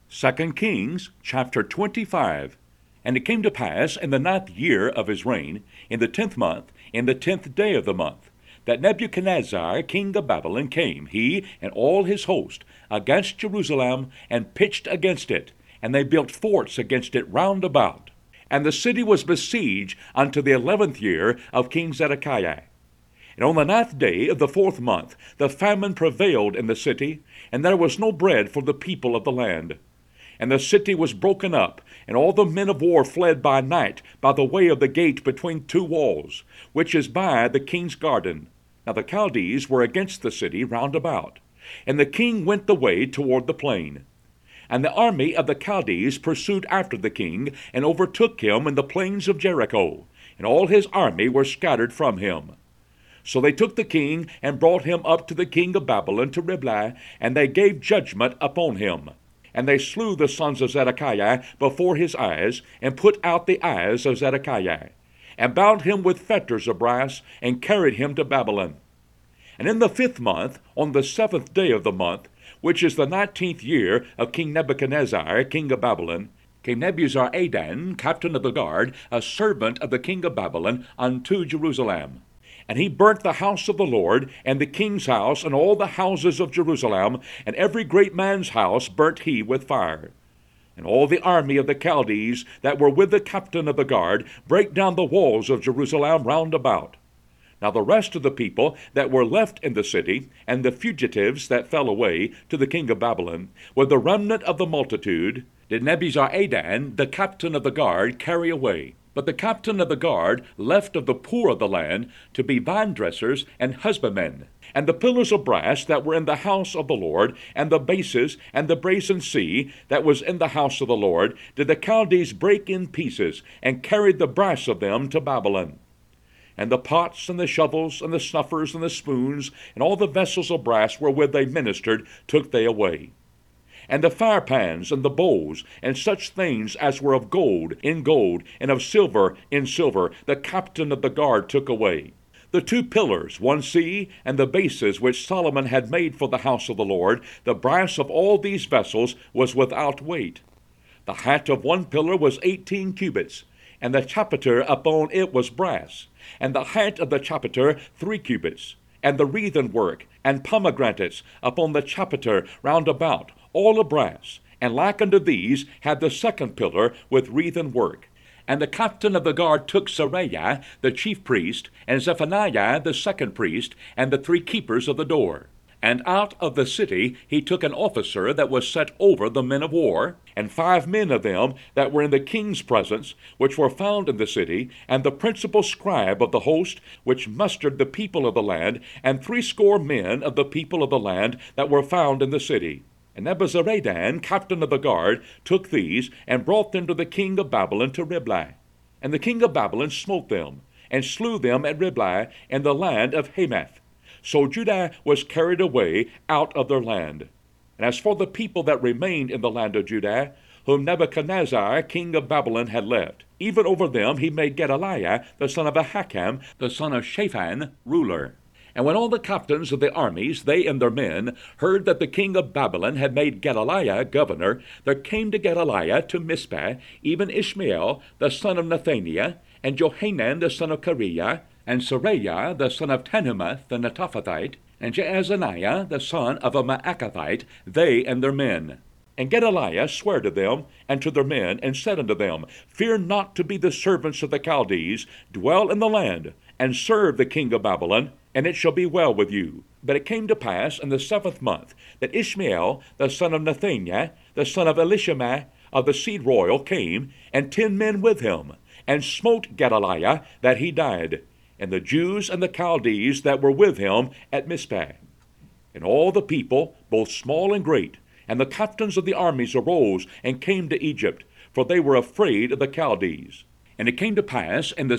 2 Kings chapter 25. And it came to pass in the 9th year of his reign, in the 10th month, in the 10th day of the month, that Nebuchadnezzar king of Babylon came, he and all his host, against Jerusalem, and pitched against it, and they built forts against it round about. And the city was besieged unto the 11th year of King Zedekiah. And on the 9th day of the 4th month the famine prevailed in the city, and there was no bread for the people of the land. And the city was broken up, and all the men of war fled by night by the way of the gate between two walls, which is by the king's garden. Now the Chaldees were against the city round about. And the king went the way toward the plain. And the army of the Chaldees pursued after the king, and overtook him in the plains of Jericho, and all his army were scattered from him. So they took the king, and brought him up to the king of Babylon to Riblah, and they gave judgment upon him. And they slew the sons of Zedekiah before his eyes, and put out the eyes of Zedekiah, and bound him with fetters of brass, and carried him to Babylon. And in the 5th month, on the 7th day of the month, which is the 19th year of King Nebuchadnezzar, king of Babylon, came Nebuzaradan, captain of the guard, a servant of the king of Babylon, unto Jerusalem. And he burnt the house of the Lord, and the king's house, and all the houses of Jerusalem, and every great man's house burnt he with fire. And all the army of the Chaldees that were with the captain of the guard brake down the walls of Jerusalem round about. Now the rest of the people that were left in the city, and the fugitives that fell away to the king of Babylon, with the remnant of the multitude, did Nebuzaradan, the captain of the guard, carry away. But the captain of the guard left of the poor of the land to be vine dressers and husbandmen. And the pillars of brass that were in the house of the Lord, and the bases, and the brazen sea that was in the house of the Lord, did the Chaldees break in pieces, and carried the brass of them to Babylon. And the pots, and the shovels, and the snuffers, and the spoons, and all the vessels of brass wherewith they ministered, took they away. And the firepans, and the bowls, and such things as were of gold, in gold, and of silver, in silver, the captain of the guard took away. The 2 pillars, one sea, and the bases which Solomon had made for the house of the Lord, the brass of all these vessels was without weight. The height of one pillar was 18 cubits, and the chapiter upon it was brass, and the height of the chapiter 3 cubits, and the wreathen work, and pomegranates upon the chapiter round about, all of brass, and like unto these had the 2nd pillar with wreathen work. And the captain of the guard took Seraiah the chief priest, and Zephaniah the 2nd priest, and the 3 keepers of the door. And out of the city he took an officer that was set over the men of war, and 5 men of them that were in the king's presence, which were found in the city, and the principal scribe of the host, which mustered the people of the land, and 60 men of the people of the land that were found in the city. And Nebuzaradan, captain of the guard, took these, and brought them to the king of Babylon to Riblah. And the king of Babylon smote them, and slew them at Riblah in the land of Hamath. So Judah was carried away out of their land. And as for the people that remained in the land of Judah, whom Nebuchadnezzar king of Babylon had left, even over them he made Gedaliah the son of Ahikam, the son of Shaphan, ruler. And when all the captains of the armies, they and their men, heard that the king of Babylon had made Gedaliah governor, there came to Gedaliah to Mizpah even Ishmael the son of Nethaniah, and Johanan the son of Kareah, and Seraiah the son of Tanhumeth the Netophathite, and Jaazaniah the son of a Maacathite, they and their men. And Gedaliah sware to them and to their men, and said unto them, Fear not to be the servants of the Chaldees, dwell in the land, and serve the king of Babylon, and it shall be well with you. But it came to pass in the 7th month that Ishmael the son of Nethaniah, the son of Elishama of the seed royal, came, and 10 men with him, and smote Gedaliah that he died, and the Jews and the Chaldees that were with him at Mizpah. And all the people, both small and great, and the captains of the armies arose and came to Egypt, for they were afraid of the Chaldees. And it came to pass in the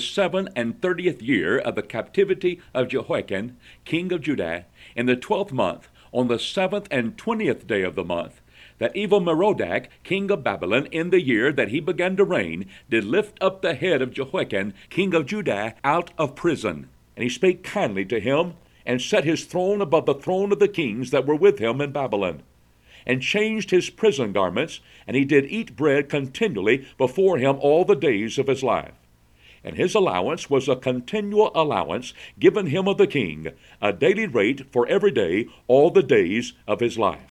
37th year of the captivity of Jehoiakim, king of Judah, in the 12th month, on the 7th and 20th day of the month, that Evil-Merodach, king of Babylon, in the year that he began to reign, did lift up the head of Jehoiakim, king of Judah, out of prison. And he spake kindly to him, and set his throne above the throne of the kings that were with him in Babylon. and changed his prison garments, and he did eat bread continually before him all the days of his life. And his allowance was a continual allowance given him of the king, a daily rate for every day, all the days of his life.